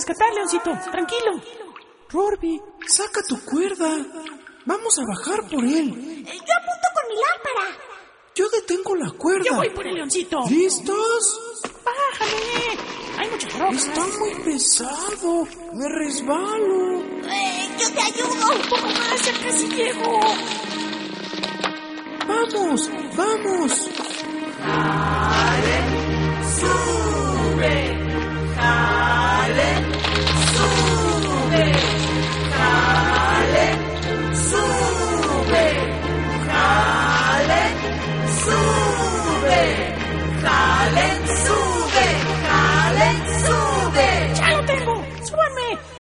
rescatar, Leoncito. Tranquilo. Rorby, saca tu cuerda. Vamos a bajar por él. Yo apunto con mi lámpara. Yo detengo la cuerda. Yo voy por el Leoncito. ¿Listos? Bájame. Hay muchas rocas. Está muy pesado. Me resbalo. Yo te ayudo. Un poco más, ya casi llego. ¡Vamos! ¡Vamos!